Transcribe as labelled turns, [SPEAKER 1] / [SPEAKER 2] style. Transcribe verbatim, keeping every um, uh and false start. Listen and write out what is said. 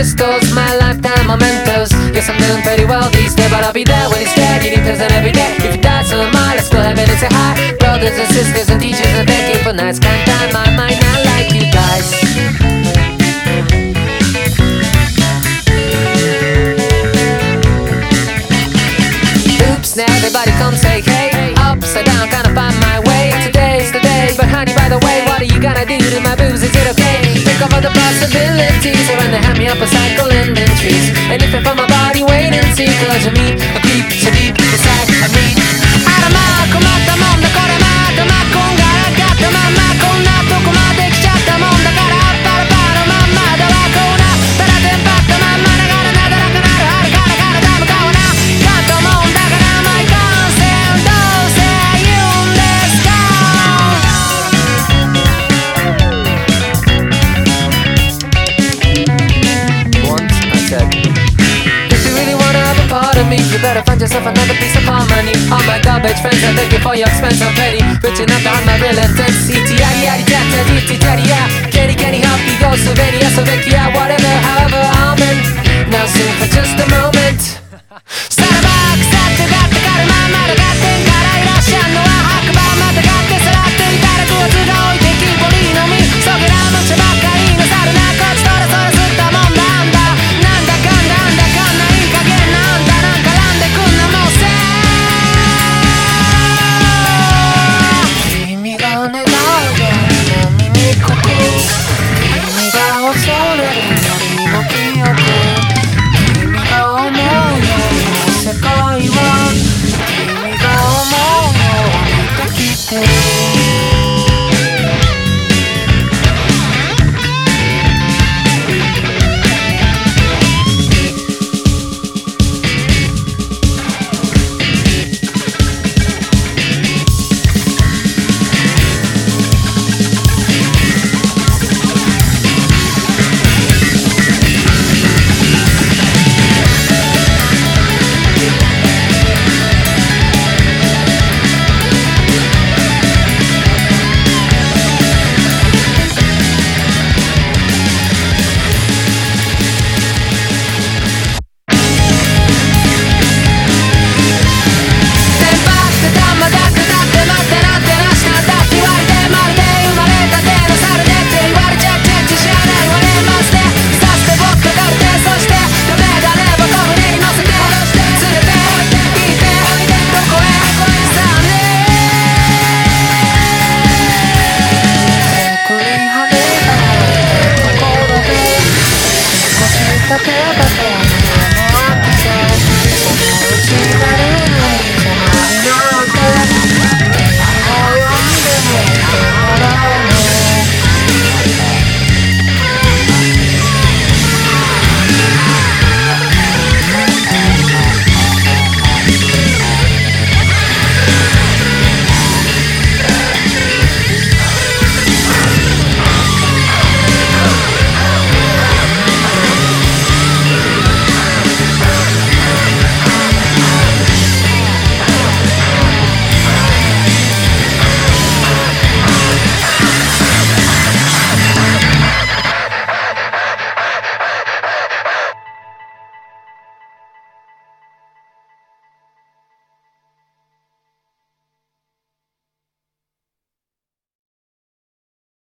[SPEAKER 1] crystals, my lifetime mementos. Yes, I'm doing pretty well these days, but I'll be there when he's dead, eating present every day. If you die, so am I, let's go heaven and say hi. Brothers and sisters and teachers, and thank you for nights. Can't tie my mind, not like you guys. Oops, now everybody come say hey. Upside down, gonna find my way. Today's the day, but honey, by the way, what are you gonna do to my boobs? Is it okay? Think of all the possibilities. So when they hand me up a cycle in the trees. And if I find my body, wait and see. Cause you meet a creep so deep inside of me. Aramaco, matta mondo, core mato, ma con garagato, mamma con nato, come de chatta mondo, cara para para, mamma da la cona, para de impacto, mamma na gara na da cara, cara cara cara da cona, canto mondo, cara my consent, dose un discount. Once I said, if you really wanna have a part of me, you better find yourself another piece of harmony. All my garbage friends, I thank you for your expense, I'm petty. Rich enough to have my real intensity. Yaddy yaddy jatta ditty daddy ya. Kenny Kenny happy go Slovenia, Slovakia, whatever, however I'm in. Now soon for just